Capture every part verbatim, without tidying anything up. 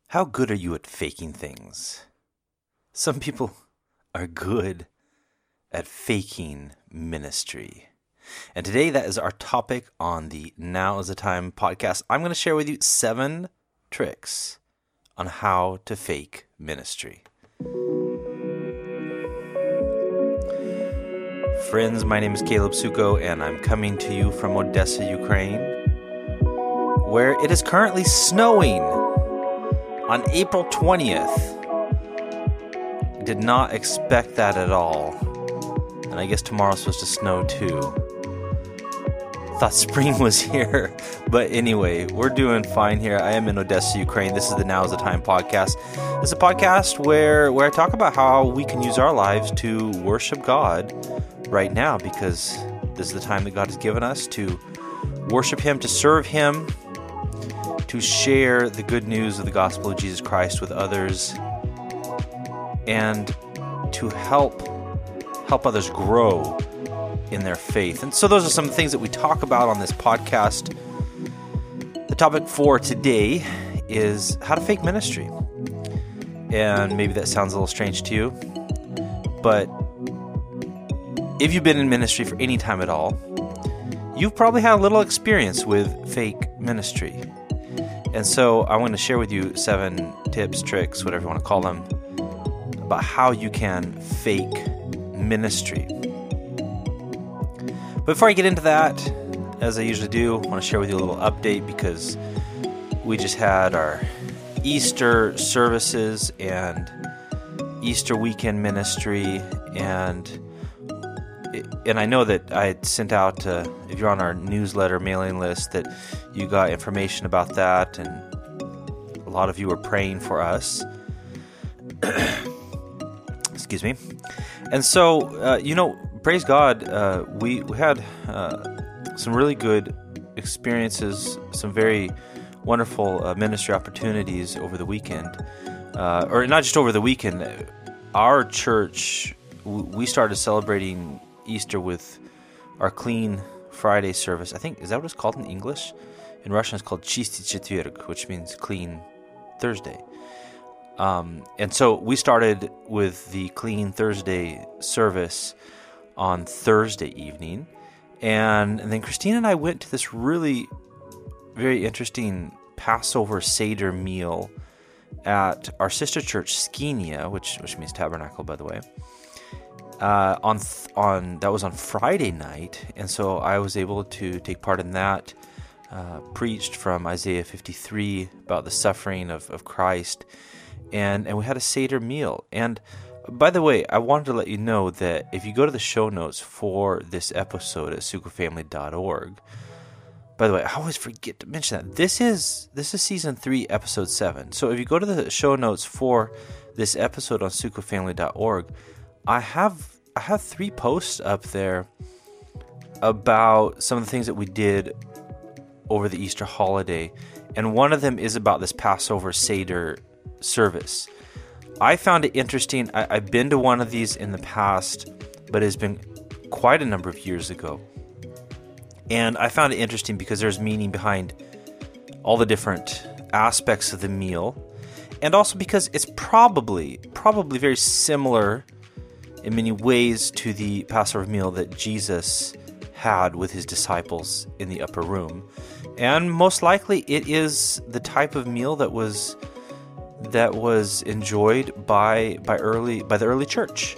How good are you at faking things? Some people are good at faking ministry. And today that is our topic on the Now is the Time podcast. I'm going to share with you seven tricks on how to fake ministry. Friends, my name is Caleb Suko, and I'm coming to you from Odessa, Ukraine, where it is currently snowing on April twentieth. Did not expect that at all. And I guess tomorrow's supposed to snow too. Thought spring was here. But anyway, we're doing fine here. I am in Odessa, Ukraine. This is the Now is the Time podcast. This is a podcast where, where I talk about how we can use our lives to worship God right now, because this is the time that God has given us to worship Him, to serve Him, to share the good news of the gospel of Jesus Christ with others, and to help help others grow in their faith. And so those are some things that we talk about on this podcast. The topic for today is how to fake ministry. And maybe that sounds a little strange to you, but if you've been in ministry for any time at all, you've probably had a little experience with fake ministry. And so I want to share with you seven tips, tricks, whatever you want to call them, about how you can fake ministry. But before I get into that, as I usually do, I want to share with you a little update, because we just had our Easter services and Easter weekend ministry, and and I know that I had sent out, uh, if you're on our newsletter mailing list, that you got information about that, and a lot of you were praying for us. Excuse me. And so, uh, you know, praise God, uh, we, we had uh, some really good experiences, some very wonderful uh, ministry opportunities over the weekend. Uh, or not just over the weekend. Our church, we started celebrating Easter with our Clean Friday service. I think, is that what it's called in English? In Russian, it's called Чистый четверг, which means Clean Thursday. Um, and so we started with the Clean Thursday service on Thursday evening. And, and then Christine and I went to this really very interesting Passover Seder meal at our sister church, Skinia, which which means tabernacle, by the way. Uh, on th- on that was on Friday night, and so I was able to take part in that. Uh, preached from Isaiah fifty-three about the suffering of, of Christ, and and we had a Seder meal. And by the way, I wanted to let you know that if you go to the show notes for this episode at suko family dot org, by the way, I always forget to mention that this is this is season three, episode seven. So if you go to the show notes for this episode on suko family dot org, I have I have three posts up there about some of the things that we did over the Easter holiday, and one of them is about this Passover Seder service. I found it interesting. I, I've been to one of these in the past, but it's been quite a number of years ago. And I found it interesting because there's meaning behind all the different aspects of the meal, and also because it's probably probably very similar in many ways to the Passover meal that Jesus had with his disciples in the upper room. And most likely it is the type of meal that was that was enjoyed by by early by the early church.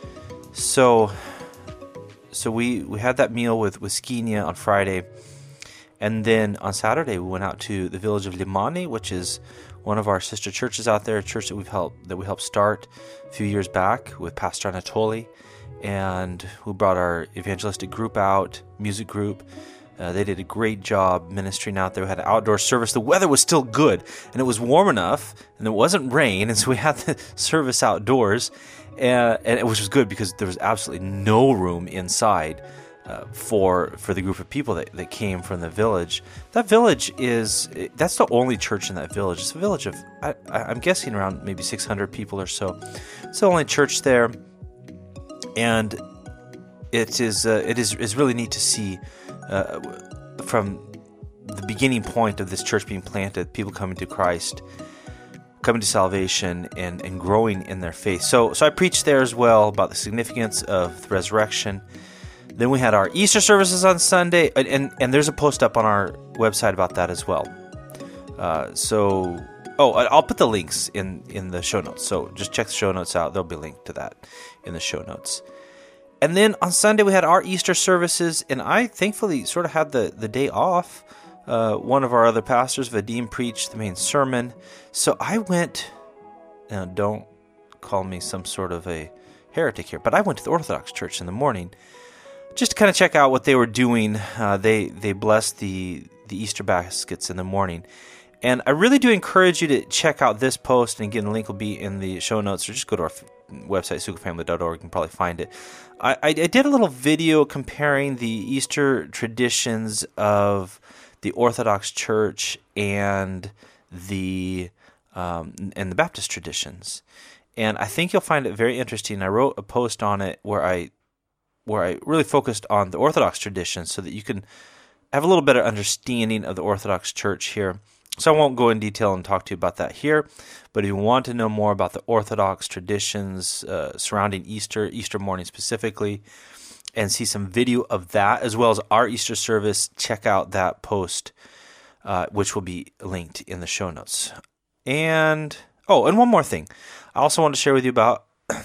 So so we, we had that meal with, with Skinia on Friday, and then on Saturday we went out to the village of Limani, which is one of our sister churches out there, a church that we've helped that we helped start a few years back with Pastor Anatoly, and we brought our evangelistic group out, music group. Uh, they did a great job ministering out there. We had an outdoor service. The weather was still good, and it was warm enough, and it wasn't rain, and so we had the service outdoors, and, and it was good because there was absolutely no room inside uh, for for the group of people that, that came from the village. That village is, that's the only church in that village. It's a village of, I, I'm guessing around maybe six hundred people or so. It's the only church there, and it is uh, it is is really neat to see uh, from the beginning point of this church being planted, people coming to Christ, coming to salvation and, and growing in their faith. So, so I preached there as well about the significance of the resurrection. Then we had our Easter services on Sunday, and, and, and there's a post up on our website about that as well. Uh, so, oh, I'll put the links in, in the show notes. So just check the show notes out. There'll be a link to that in the show notes. And then on Sunday, we had our Easter services, and I thankfully sort of had the, the day off. Uh, one of our other pastors, Vadim, preached the main sermon. So I went, now don't call me some sort of a heretic here, but I went to the Orthodox Church in the morning just to kind of check out what they were doing. Uh, they they blessed the, the Easter baskets in the morning. And I really do encourage you to check out this post, and again, the link will be in the show notes, or just go to our f- website, suka family dot org, you can probably find it. I, I, I did a little video comparing the Easter traditions of the Orthodox Church and the um, and the Baptist traditions, and I think you'll find it very interesting. I wrote a post on it where I where I really focused on the Orthodox tradition, so that you can have a little better understanding of the Orthodox Church here. So I won't go in detail and talk to you about that here, but if you want to know more about the Orthodox traditions uh, surrounding Easter, Easter morning specifically, and see some video of that, as well as our Easter service, check out that post, uh, which will be linked in the show notes. And, oh, and one more thing. I also want to share with you about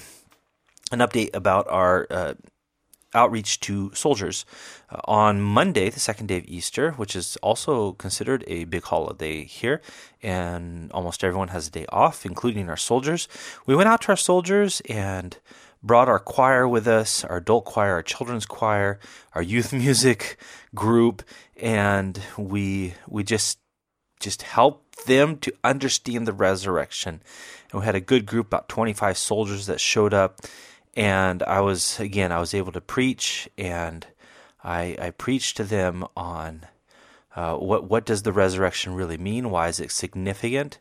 an update about our uh, outreach to soldiers. Uh, on Monday, the second day of Easter, which is also considered a big holiday here, and almost everyone has a day off, including our soldiers. We went out to our soldiers and brought our choir with us, our adult choir, our children's choir, our youth music group, and we we just just helped them to understand the resurrection. And we had a good group, about twenty-five soldiers that showed up, and I was, again, I was able to preach, and I, I preached to them on uh, what what does the resurrection really mean? Why is it significant?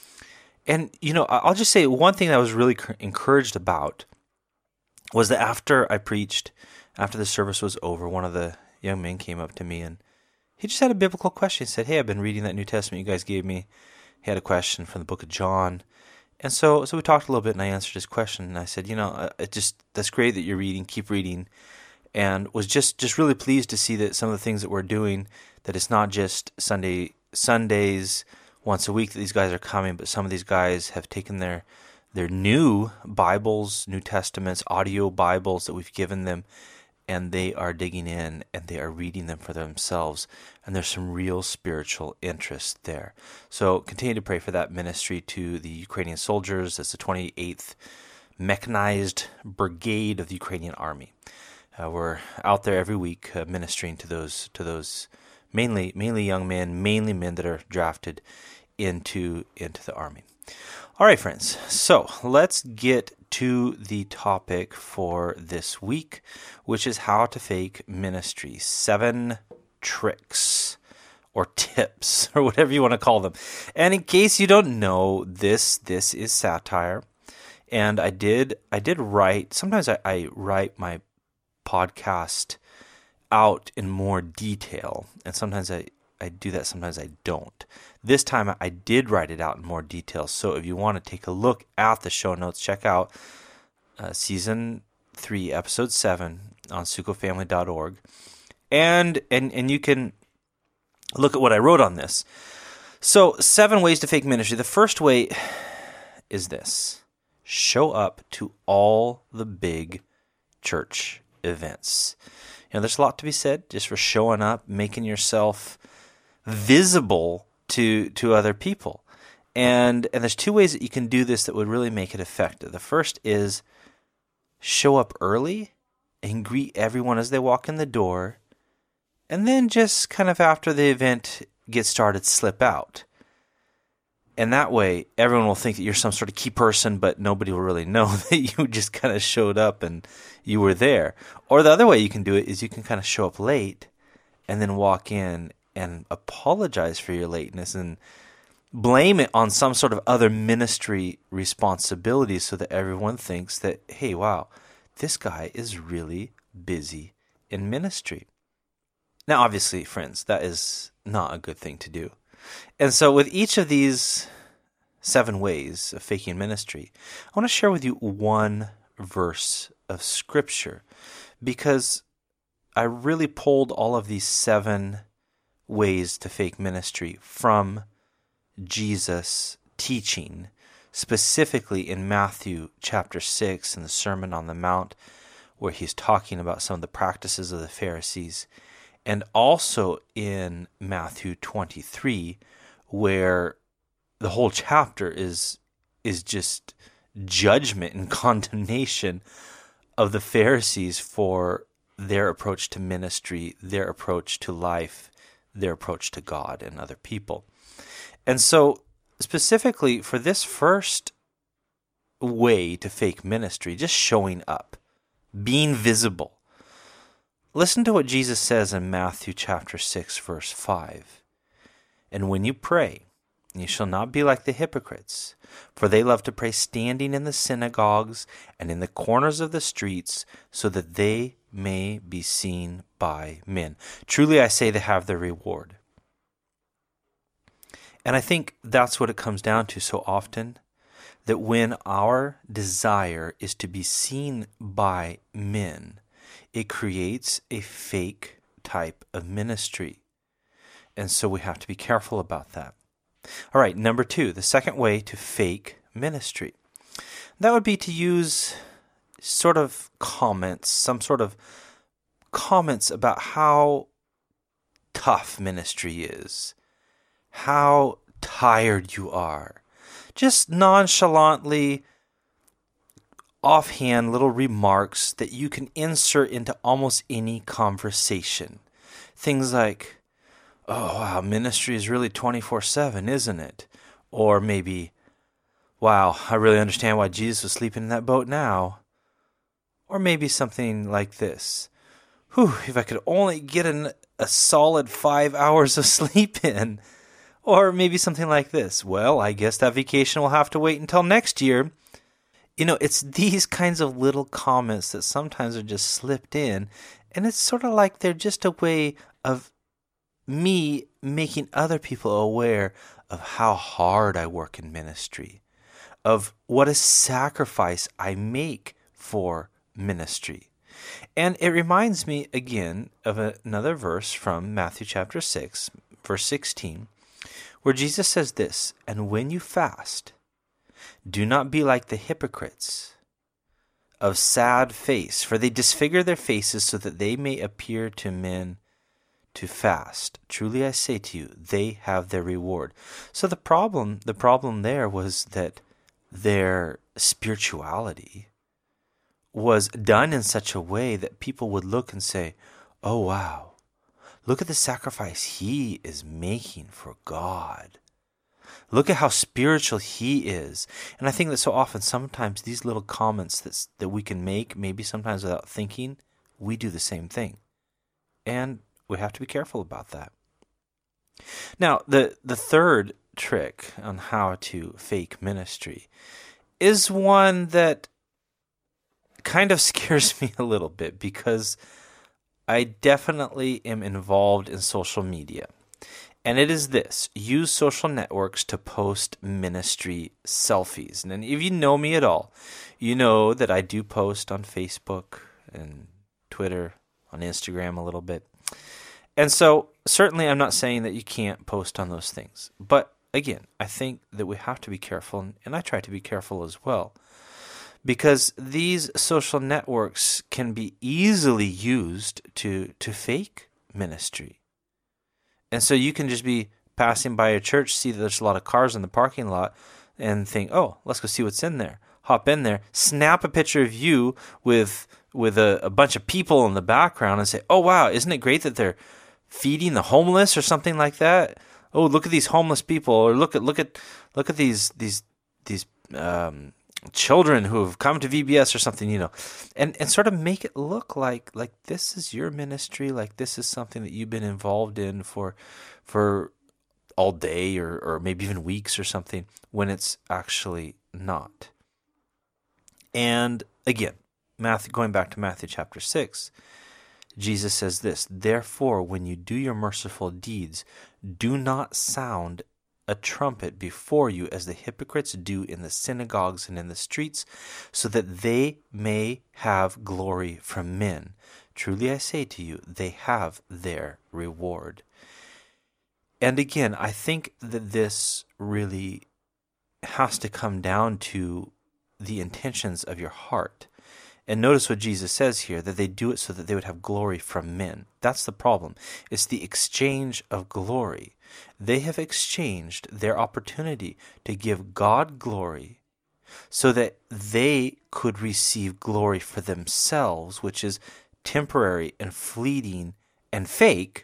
And, you know, I'll just say one thing that I was really encouraged about was that after I preached, after the service was over, one of the young men came up to me, and he just had a biblical question. He said, "Hey, I've been reading that New Testament you guys gave me." He had a question from the book of John. And so so we talked a little bit, and I answered his question. And I said, you know, it just that's great that you're reading. Keep reading. And was just, just really pleased to see that some of the things that we're doing, that it's not just Sunday Sundays once a week that these guys are coming, but some of these guys have taken their They're new Bibles, New Testaments, audio Bibles that we've given them, and they are digging in and they are reading them for themselves. And there's some real spiritual interest there. So continue to pray for that ministry to the Ukrainian soldiers. That's the twenty-eighth Mechanized Brigade of the Ukrainian Army. Uh, we're out there every week uh, ministering to those to those mainly mainly young men, mainly men that are drafted into into the army. All right, friends, so let's get to the topic for this week, which is how to fake ministry. Seven tricks or tips or whatever you want to call them. And in case you don't know, this this is satire. And I did I did write, sometimes I, I write my podcast out in more detail. And sometimes I, I do that, sometimes I don't. This time I did write it out in more detail. So if you want to take a look at the show notes, check out uh, season three, episode seven on suka family dot org. And, and, and you can look at what I wrote on this. So seven ways to fake ministry. The first way is this: show up to all the big church events. You know, there's a lot to be said just for showing up, making yourself visible to to other people. And and there's two ways that you can do this that would really make it effective. The first is show up early and greet everyone as they walk in the door, and then just kind of after the event gets started, slip out. And that way, everyone will think that you're some sort of key person, but nobody will really know that you just kind of showed up and you were there. Or the other way you can do it is you can kind of show up late and then walk in and apologize for your lateness and blame it on some sort of other ministry responsibility so that everyone thinks that, hey, wow, this guy is really busy in ministry. Now, obviously, friends, that is not a good thing to do. And so with each of these seven ways of faking ministry, I want to share with you one verse of Scripture, because I really pulled all of these seven ways to fake ministry from Jesus' teaching, specifically in Matthew chapter six in the Sermon on the Mount, where he's talking about some of the practices of the Pharisees, and also in Matthew twenty-three, where the whole chapter is is just judgment and condemnation of the Pharisees for their approach to ministry, their approach to life, their approach to God and other people. And so, specifically for this first way to fake ministry, just showing up, being visible, listen to what Jesus says in Matthew chapter six, verse five. And when you pray, you shall not be like the hypocrites, for they love to pray standing in the synagogues and in the corners of the streets, so that they may be seen by men. Truly I say, they have their reward. And I think that's what it comes down to so often, that when our desire is to be seen by men, it creates a fake type of ministry. And so we have to be careful about that. All right, number two, the second way to fake ministry. That would be to use sort of comments, some sort of comments about how tough ministry is, how tired you are. Just nonchalantly, offhand little remarks that you can insert into almost any conversation. Things like, oh, wow, ministry is really twenty-four seven, isn't it? Or maybe, wow, I really understand why Jesus was sleeping in that boat now. Or maybe something like this. Whew, if I could only get an, a solid five hours of sleep in. Or maybe something like this. Well, I guess that vacation will have to wait until next year. You know, it's these kinds of little comments that sometimes are just slipped in. And it's sort of like they're just a way of me making other people aware of how hard I work in ministry, of what a sacrifice I make for ministry. And it reminds me again of another verse from Matthew chapter six, verse sixteen, where Jesus says this, and when you fast, do not be like the hypocrites of sad face, for they disfigure their faces so that they may appear to men to fast. Truly I say to you, they have their reward. So the problem, the problem there was that their spirituality was done in such a way that people would look and say, oh wow, look at the sacrifice he is making for God. Look at how spiritual he is. And I think that so often, sometimes these little comments that, that we can make, maybe sometimes without thinking, we do the same thing. And we have to be careful about that. Now, the, the third trick on how to fake ministry is one that kind of scares me a little bit, because I definitely am involved in social media. And it is this: use social networks to post ministry selfies. And if you know me at all, you know that I do post on Facebook and Twitter, on Instagram a little bit. And so certainly I'm not saying that you can't post on those things. But again, I think that we have to be careful, and I try to be careful as well, because these social networks can be easily used to, to fake ministry. And so you can just be passing by a church, see that there's a lot of cars in the parking lot, and think, oh, let's go see what's in there. Hop in there, snap a picture of you with with a, a bunch of people in the background and say, oh, wow, isn't it great that they're feeding the homeless or something like that? Oh, look at these homeless people, or look at look at look at these these these um, children who have come to V B S or something, you know, and and sort of make it look like like this is your ministry, like this is something that you've been involved in for for all day or or maybe even weeks or something, when it's actually not. And again, Matthew, going back to Matthew chapter six, Jesus says this: therefore, when you do your merciful deeds, do not sound a trumpet before you, as the hypocrites do in the synagogues and in the streets, so that they may have glory from men. Truly I say to you, they have their reward. And again, I think that this really has to come down to the intentions of your heart. And notice what Jesus says here, that they do it so that they would have glory from men. That's the problem. It's the exchange of glory. They have exchanged their opportunity to give God glory so that they could receive glory for themselves, which is temporary and fleeting and fake.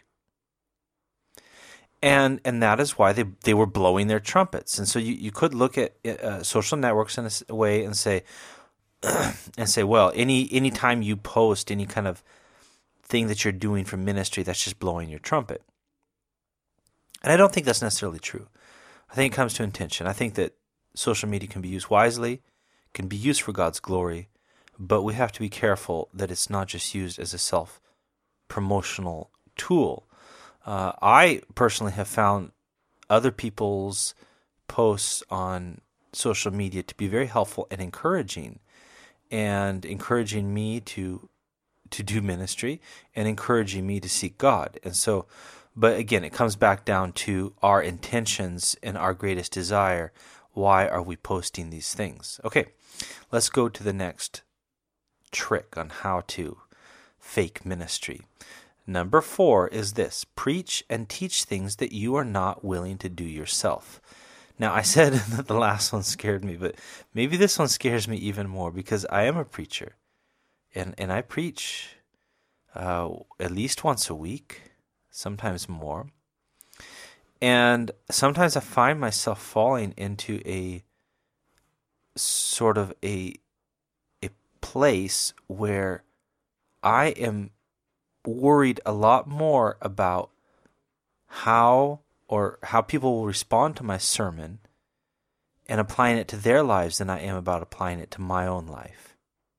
And and that is why they, they were blowing their trumpets. And so you, you could look at uh, social networks in a way and say, and say, well, any any time you post any kind of thing that you're doing for ministry, that's just blowing your trumpet. And I don't think that's necessarily true. I think it comes to intention. I think that social media can be used wisely, can be used for God's glory, but we have to be careful that it's not just used as a self-promotional tool. Uh, I personally have found other people's posts on social media to be very helpful and encouraging, and encouraging me to to do ministry and encouraging me to seek God. And so, but again, it comes back down to our intentions and our greatest desire. Why are we posting these things? Okay, let's go to the next trick on how to fake ministry. Number four is this: preach and teach things that you are not willing to do yourself. Now, I said that the last one scared me, but maybe this one scares me even more, because I am a preacher, and, and I preach uh, at least once a week, sometimes more. And sometimes I find myself falling into a sort of a a place where I am worried a lot more about how or how people will respond to my sermon and applying it to their lives than I am about applying it to my own life.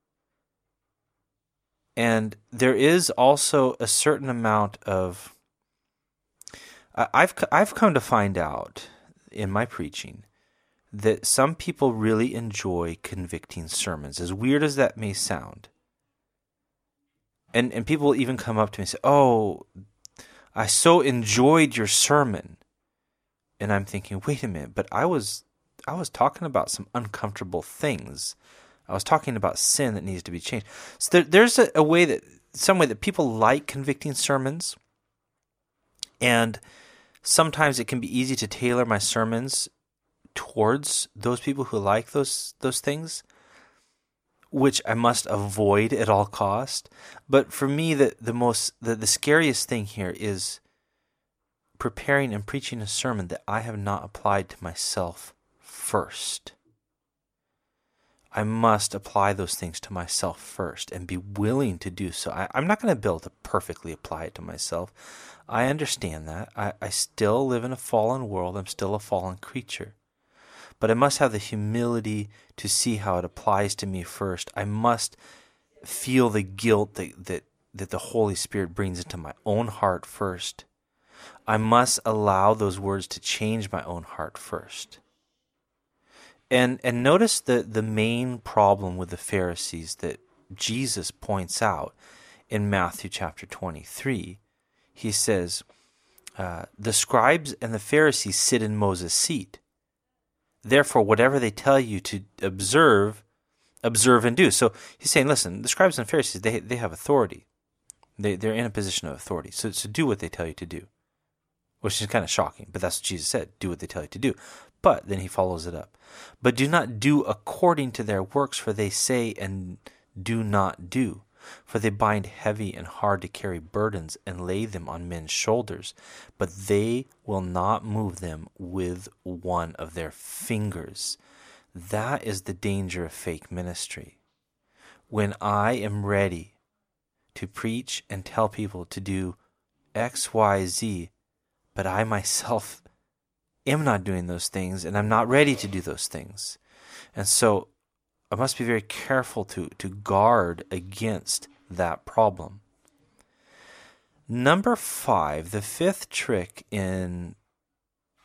And there is also a certain amount of I've I've come to find out in my preaching that some people really enjoy convicting sermons, as weird as that may sound. And and people even come up to me and say, "Oh, I so enjoyed your sermon." And I'm thinking, wait a minute, but I was I was talking about some uncomfortable things. I was talking about sin that needs to be changed. So there, there's a, a way that, some way that people like convicting sermons. And sometimes it can be easy to tailor my sermons towards those people who like those those things, which I must avoid at all cost. But for me, the the most the, the scariest thing here is preparing and preaching a sermon that I have not applied to myself first. I must apply those things to myself first and be willing to do so. I, I'm not going to be able to perfectly apply it to myself. I understand that. I, I still live in a fallen world. I'm still a fallen creature. But I must have the humility to see how it applies to me first. I must feel the guilt that, that, that the Holy Spirit brings into my own heart first. I must allow those words to change my own heart first. And and notice the, the main problem with the Pharisees that Jesus points out in Matthew chapter twenty-three. He says, uh, the scribes and the Pharisees sit in Moses' seat. Therefore, whatever they tell you to observe, observe and do. So he's saying, listen, the scribes and Pharisees, they they have authority. They, they're in a position of authority. So, so do what they tell you to do. Which is kind of shocking, but that's what Jesus said. Do what they tell you to do. But then he follows it up. But do not do according to their works, for they say and do not do. For they bind heavy and hard to carry burdens and lay them on men's shoulders, but they will not move them with one of their fingers. That is the danger of fake ministry. When I am ready to preach and tell people to do X, Y, Z, but I myself am not doing those things, and I'm not ready to do those things. And so I must be very careful to, to guard against that problem. Number five, the fifth trick in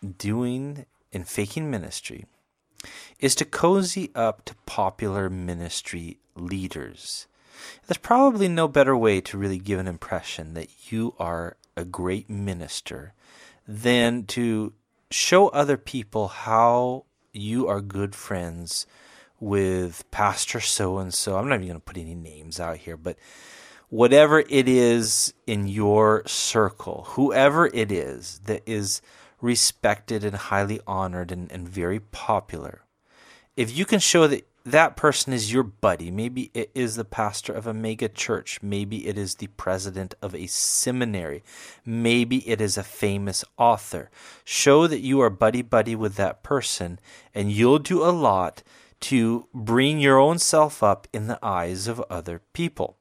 doing in faking ministry is to cozy up to popular ministry leaders. There's probably no better way to really give an impression that you are a great minister than to show other people how you are good friends with Pastor so-and-so. I'm not even going to put any names out here, but whatever it is in your circle, whoever it is that is respected and highly honored and, and very popular, if you can show that that person is your buddy, maybe it is the pastor of a mega church, maybe it is the president of a seminary, maybe it is a famous author, show that you are buddy-buddy with that person, and you'll do a lot to bring your own self up in the eyes of other people.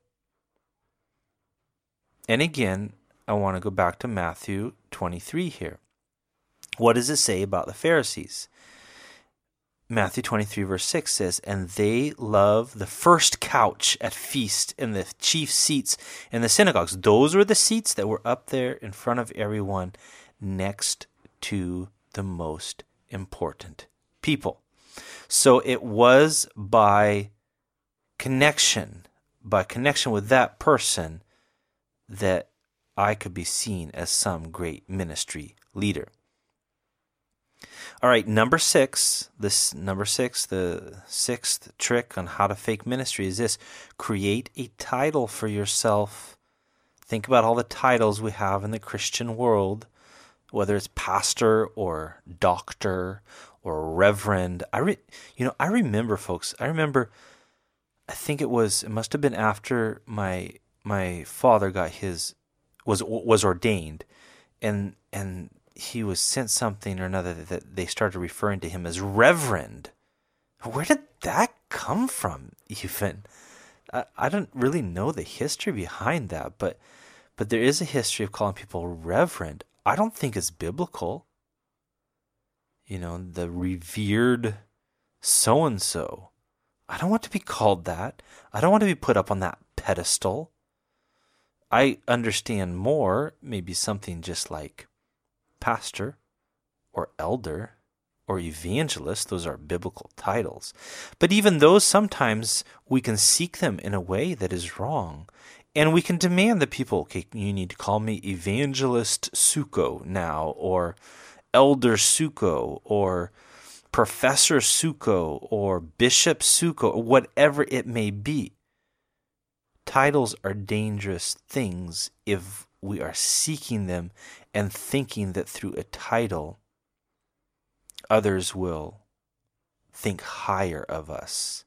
And again, I want to go back to Matthew twenty-three here. What does it say about the Pharisees? Matthew twenty-three verse six says, "And they love the first couch at feast and the chief seats in the synagogues." Those were the seats that were up there in front of everyone next to the most important people. So it was by connection, by connection with that person, that I could be seen as some great ministry leader. All right, number six, this number six, the sixth trick on how to fake ministry is this: create a title for yourself. Think about all the titles we have in the Christian world, whether it's pastor or doctor or reverend. I re, you know, I remember, folks, I remember, I think it was, it must have been after my my father got his, was was ordained, and and he was sent something or another that they started referring to him as Reverend. Where did that come from, even? I, I don't really know the history behind that, but but there is a history of calling people Reverend. I don't think it's biblical. You know, the revered so-and-so. I don't want to be called that. I don't want to be put up on that pedestal. I understand more, maybe something just like pastor or elder or evangelist. Those are biblical titles. But even those, sometimes we can seek them in a way that is wrong. And we can demand that people, okay, you need to call me Evangelist Suko now, or Elder Suko, or Professor Suko, or Bishop Suko, or whatever it may be. Titles are dangerous things if we are seeking them and thinking that through a title, others will think higher of us.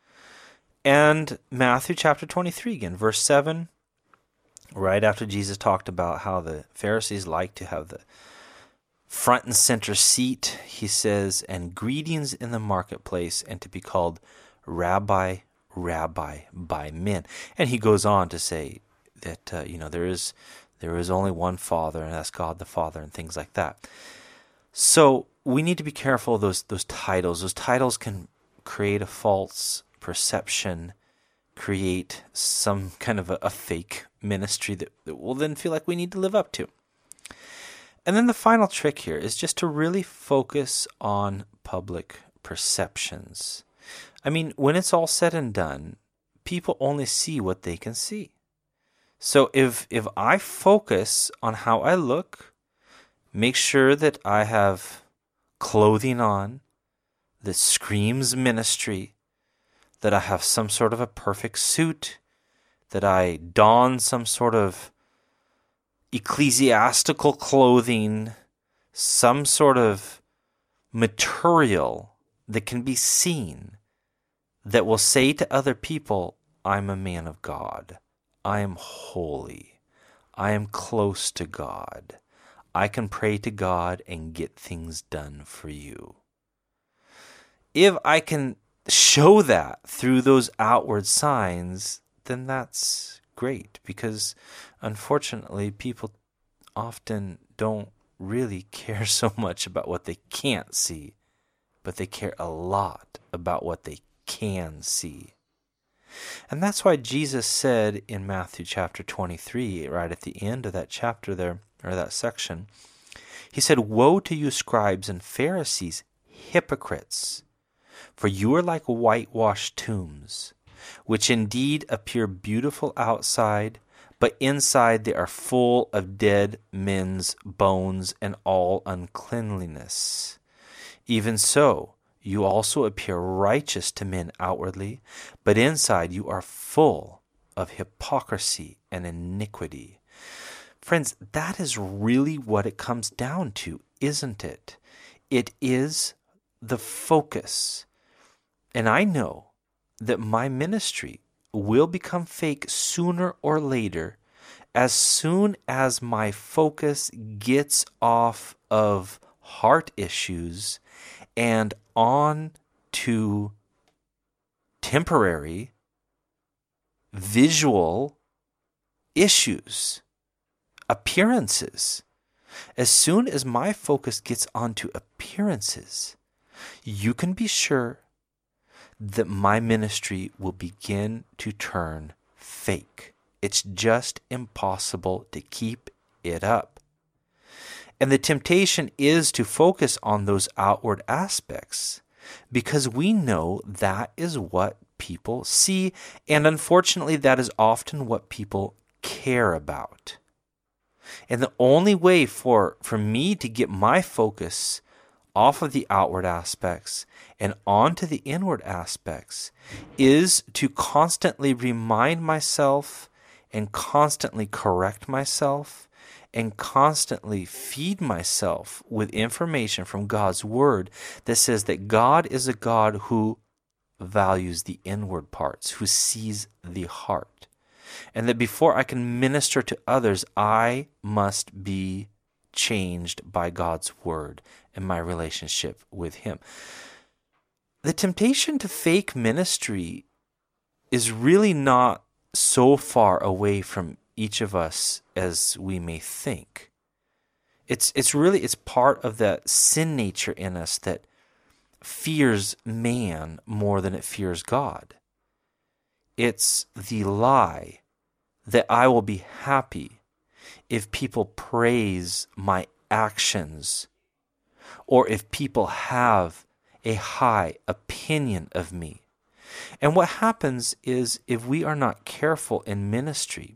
And Matthew chapter twenty-three again, verse seven, right after Jesus talked about how the Pharisees like to have the front and center seat, he says, "And greetings in the marketplace, and to be called Rabbi, Rabbi by men." And he goes on to say that, uh, you know, there is there is only one Father, and that's God the Father, and things like that. So we need to be careful of those those titles. Those titles can create a false perception, create some kind of a, a fake ministry that, that we'll then feel like we need to live up to. And then the final trick here is just to really focus on public perceptions. I mean, when it's all said and done, people only see what they can see. So if if I focus on how I look, make sure that I have clothing on that screams ministry, that I have some sort of a perfect suit, that I don some sort of ecclesiastical clothing, some sort of material that can be seen, that will say to other people, I'm a man of God. I am holy. I am close to God. I can pray to God and get things done for you. If I can show that through those outward signs, then that's great, because unfortunately people often don't really care so much about what they can't see, but they care a lot about what they can see. And that's why Jesus said in Matthew chapter twenty-three, right at the end of that chapter there, or that section, He said, "Woe to you, scribes and Pharisees, hypocrites! For you are like whitewashed tombs, which indeed appear beautiful outside, but inside they are full of dead men's bones and all uncleanliness. Even so, you also appear righteous to men outwardly, but inside you are full of hypocrisy and iniquity." Friends, that is really what it comes down to, isn't it? It is the focus. And I know that my ministry will become fake sooner or later, as soon as my focus gets off of heart issues and on to temporary visual issues, appearances. As soon as my focus gets onto appearances, you can be sure that my ministry will begin to turn fake. It's just impossible to keep it up. And the temptation is to focus on those outward aspects because we know that is what people see, and unfortunately that is often what people care about. And the only way for, for me to get my focus off of the outward aspects and onto the inward aspects is to constantly remind myself and constantly correct myself and constantly feed myself with information from God's Word that says that God is a God who values the inward parts, who sees the heart. And that before I can minister to others, I must be changed by God's Word and my relationship with Him. The temptation to fake ministry is really not so far away from each of us as we may think. It's it's really it's part of that sin nature in us that fears man more than it fears God. It's the lie that I will be happy if people praise my actions or if people have a high opinion of me. And what happens is if we are not careful in ministry,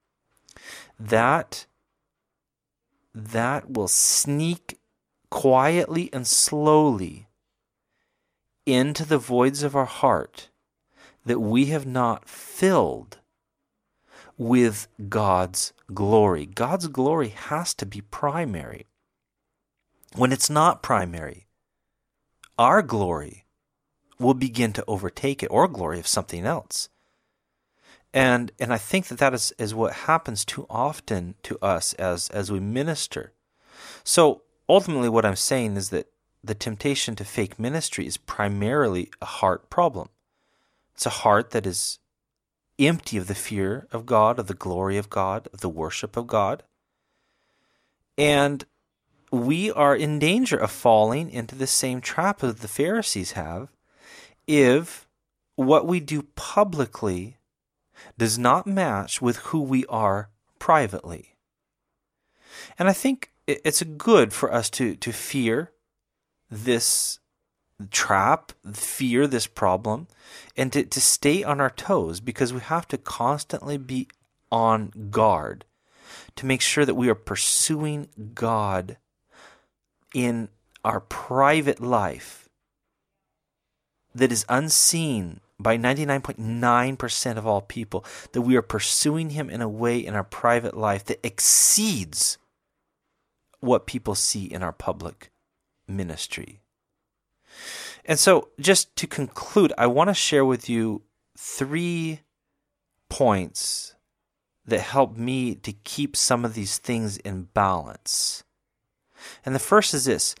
that that will sneak quietly and slowly into the voids of our heart that we have not filled with God's glory. God's glory has to be primary. When it's not primary, our glory will begin to overtake it, or glory of something else. And and I think that that is, is what happens too often to us as, as we minister. So ultimately what I'm saying is that the temptation to fake ministry is primarily a heart problem. It's a heart that is empty of the fear of God, of the glory of God, of the worship of God. And we are in danger of falling into the same trap that the Pharisees have if what we do publicly does not match with who we are privately. And I think it's good for us to, to fear this trap, fear this problem, and to, to stay on our toes, because we have to constantly be on guard to make sure that we are pursuing God in our private life that is unseen by ninety-nine point nine percent of all people, that we are pursuing Him in a way in our private life that exceeds what people see in our public ministry. And so, just to conclude, I want to share with you three points that help me to keep some of these things in balance. And the first is this: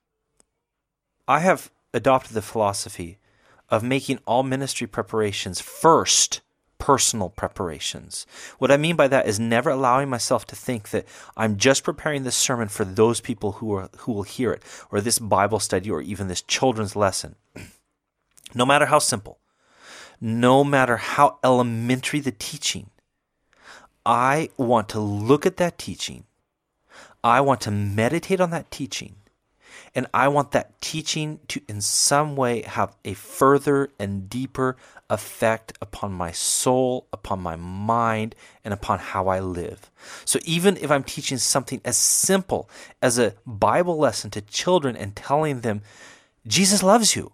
I have adopted the philosophy of making all ministry preparations first personal preparations. What I mean by that is never allowing myself to think that I'm just preparing this sermon for those people who are who will hear it, or this Bible study, or even this children's lesson. No matter how simple, no matter how elementary the teaching, I want to look at that teaching. I want to meditate on that teaching. And I want that teaching to in some way have a further and deeper effect upon my soul, upon my mind, and upon how I live. So even if I'm teaching something as simple as a Bible lesson to children and telling them, Jesus loves you,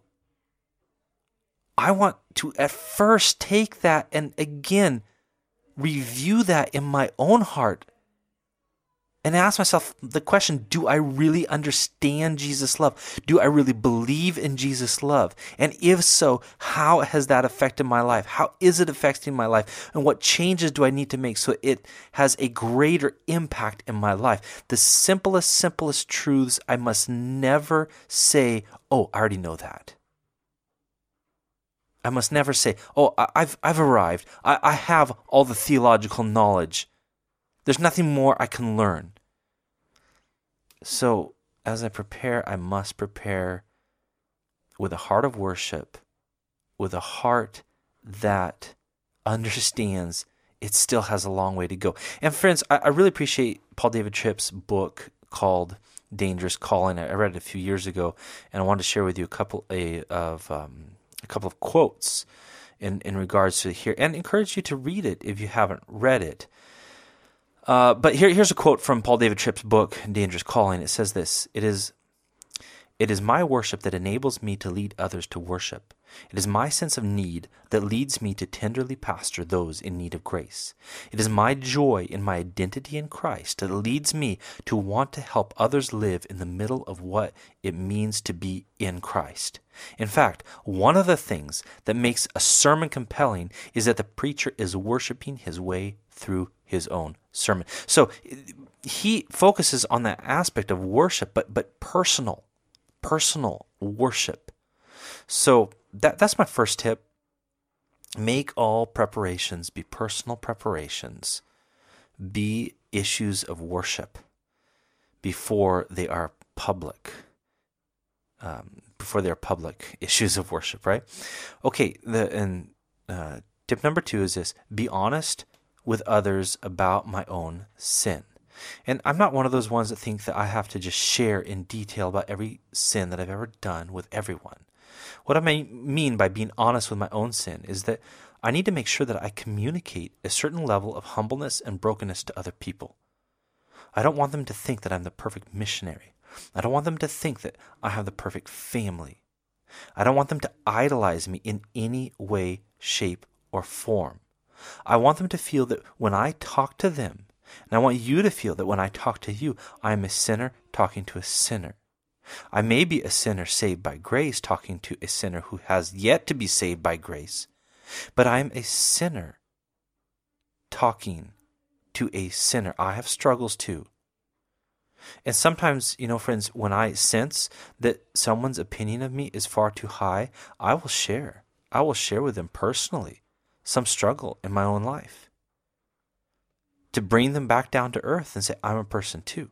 I want to at first take that and again review that in my own heart and ask myself the question, do I really understand Jesus' love? Do I really believe in Jesus' love? And if so, how has that affected my life? How is it affecting my life? And what changes do I need to make so it has a greater impact in my life? The simplest, simplest truths, I must never say, oh, I already know that. I must never say, oh, I've I've arrived. I, I have all the theological knowledge. There's nothing more I can learn. So as I prepare, I must prepare with a heart of worship, with a heart that understands it still has a long way to go. And friends, I, I really appreciate Paul David Tripp's book called Dangerous Calling. I read it a few years ago, and I wanted to share with you a couple a, of um, a couple of quotes in, in regards to here, and encourage you to read it if you haven't read it. Uh, but here, here's a quote from Paul David Tripp's book, Dangerous Calling. It says this, it is, it is my worship that enables me to lead others to worship. It is my sense of need that leads me to tenderly pastor those in need of grace. It is my joy in my identity in Christ that leads me to want to help others live in the middle of what it means to be in Christ. In fact, one of the things that makes a sermon compelling is that the preacher is worshiping his way through his own sermon. So he focuses on that aspect of worship, but but personal, personal worship. So that that's my first tip. Make all preparations be personal preparations, be issues of worship before they are public. Um, before they're public issues of worship, right? Okay, the and uh, tip number two is this: be honest with others about my own sin. And I'm not one of those ones that think that I have to just share in detail about every sin that I've ever done with everyone. What I may mean by being honest with my own sin is that I need to make sure that I communicate a certain level of humbleness and brokenness to other people. I don't want them to think that I'm the perfect missionary. I don't want them to think that I have the perfect family. I don't want them to idolize me in any way, shape, or form. I want them to feel that when I talk to them, and I want you to feel that when I talk to you, I am a sinner talking to a sinner. I may be a sinner saved by grace talking to a sinner who has yet to be saved by grace, but I am a sinner talking to a sinner. I have struggles too. And sometimes, you know, friends, when I sense that someone's opinion of me is far too high, I will share. I will share with them personally some struggle in my own life to bring them back down to earth and say, I'm a person too.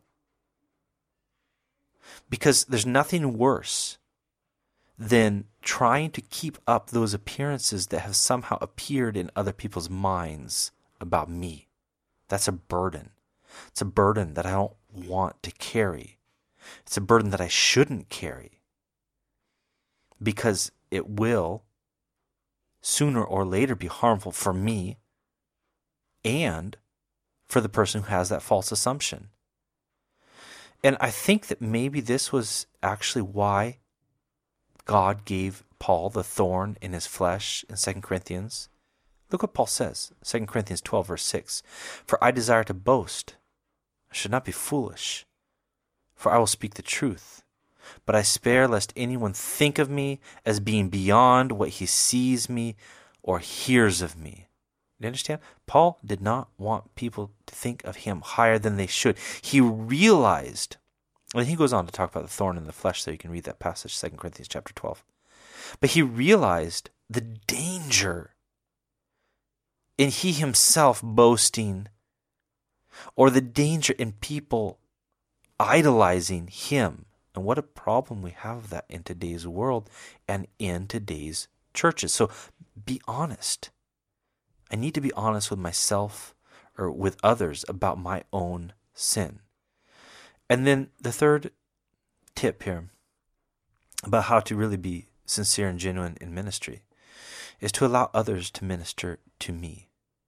Because there's nothing worse than trying to keep up those appearances that have somehow appeared in other people's minds about me. That's a burden. It's a burden that I don't want to carry. It's a burden that I shouldn't carry because it will sooner or later be harmful for me and for the person who has that false assumption. And I think that maybe this was actually why God gave Paul the thorn in his flesh in Second Corinthians. Look what Paul says, Second Corinthians twelve, verse six. For I desire to boast. I should not be foolish, for I will speak the truth. But I spare lest anyone think of me as being beyond what he sees me or hears of me. You understand? Paul did not want people to think of him higher than they should. He realized, and he goes on to talk about the thorn in the flesh, so you can read that passage, Second Corinthians chapter twelve. But he realized the danger in he himself boasting, or the danger in people idolizing him. And what a problem we have that in today's world and in today's churches. So be honest. I need to be honest with myself or with others about my own sin. And then the third tip here about how to really be sincere and genuine in ministry is to allow others to minister to me.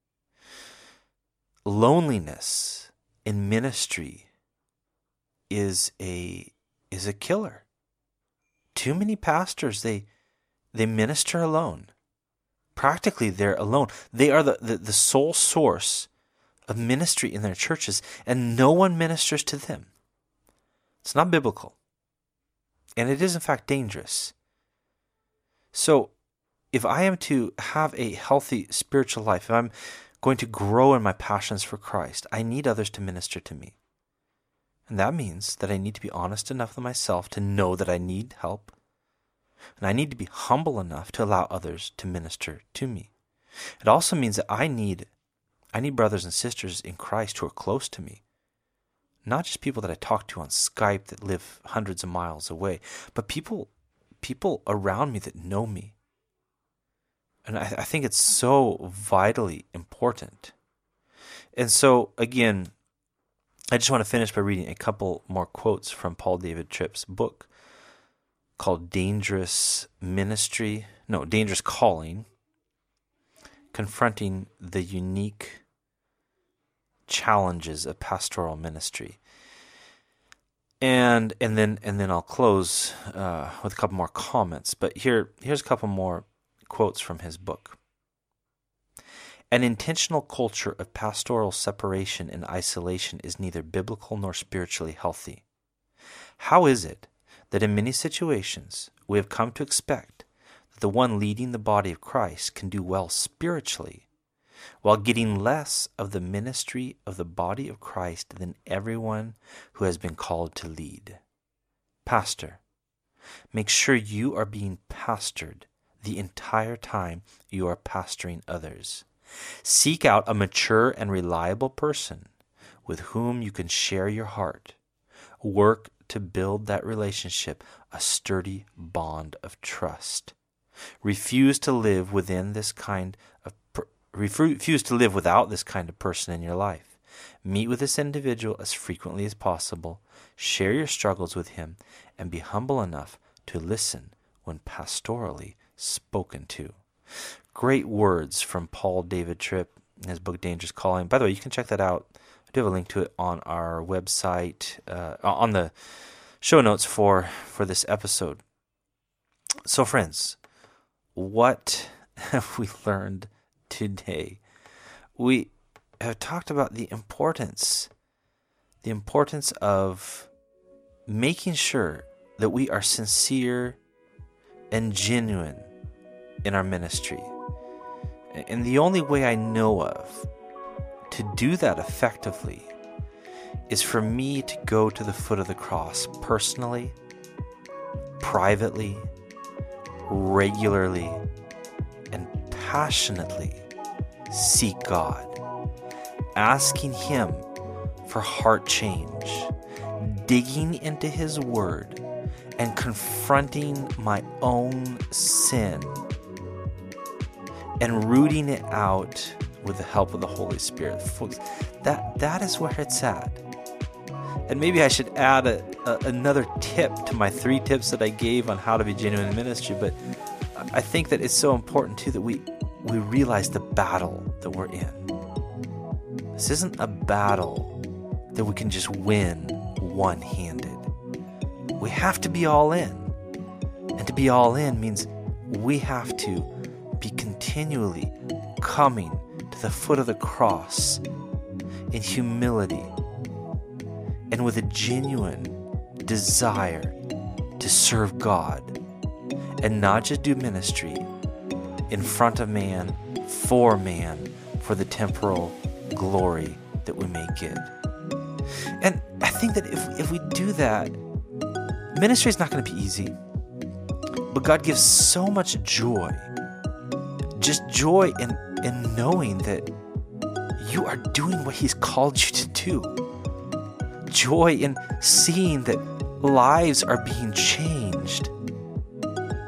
Loneliness in ministry is a is a killer. Too many pastors, they they minister alone. Practically, they're alone. They are the, the, the sole source of ministry in their churches, and no one ministers to them. It's not biblical. And it is, in fact, dangerous. So, if I am to have a healthy spiritual life, if I'm going to grow in my passions for Christ, I need others to minister to me. And that means that I need to be honest enough with myself to know that I need help. And I need to be humble enough to allow others to minister to me. It also means that I need I need brothers and sisters in Christ who are close to me. Not just people that I talk to on Skype that live hundreds of miles away, but people people around me that know me. And I, I think it's so vitally important. And so, again, I just want to finish by reading a couple more quotes from Paul David Tripp's book called Dangerous Ministry, no, Dangerous Calling, Confronting the Unique Challenges of Pastoral Ministry. And and then and then I'll close uh, with a couple more comments. But here here's a couple more quotes from his book. An intentional culture of pastoral separation and isolation is neither biblical nor spiritually healthy. How is it that in many situations we have come to expect that the one leading the body of Christ can do well spiritually, while getting less of the ministry of the body of Christ than everyone who has been called to lead? Pastor, make sure you are being pastored the entire time you are pastoring others. Seek out a mature and reliable person with whom you can share your heart. Work to build that relationship a sturdy bond of trust. Refuse to live within this kind of per- refuse to live without this kind of person in your life. Meet with this individual as frequently as possible. Share your struggles with him, and be humble enough to listen when pastorally spoken to. Great words from Paul David Tripp in his book Dangerous Calling. By the way, you can check that out. I do have a link to it on our website, uh, on the show notes for, for this episode. So friends, what have we learned today? We have talked about the importance, the importance of making sure that we are sincere and genuine in our ministry. And the only way I know of to do that effectively is for me to go to the foot of the cross personally, privately, regularly, and passionately seek God, asking Him for heart change, digging into His Word, and confronting my own sin, and rooting it out with the help of the Holy Spirit. Folks, that, that is where it's at. And maybe I should add a, a, another tip to my three tips that I gave on how to be genuine in ministry, but I think that it's so important too that we, we realize the battle that we're in. This isn't a battle that we can just win one-handed. We have to be all in. And to be all in means we have to be continually coming to the foot of the cross in humility and with a genuine desire to serve God and not just do ministry in front of man, for man, for the temporal glory that we may get. And I think that if, if we do that, ministry is not going to be easy, but God gives so much joy, just joy in, in knowing that you are doing what He's called you to do. Joy in seeing that lives are being changed.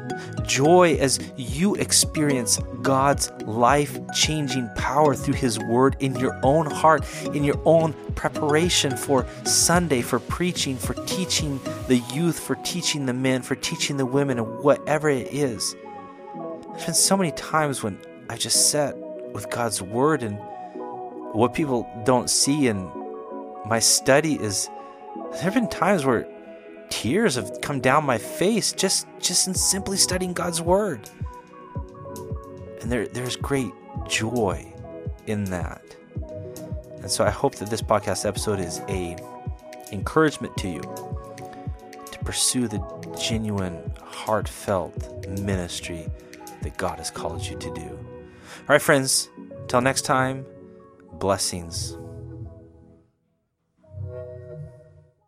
joy as you experience God's life-changing power through His Word in your own heart, in your own preparation for Sunday, for preaching, for teaching the youth, for teaching the men, for teaching the women, and whatever it is. There's been so many times when I just sat with God's Word, and what people don't see in my study is there have been times where tears have come down my face just, just in simply studying God's Word. And there, there's great joy in that. And so I hope that this podcast episode is a encouragement to you to pursue the genuine, heartfelt ministry that God has called you to do. All right, friends, until next time, blessings.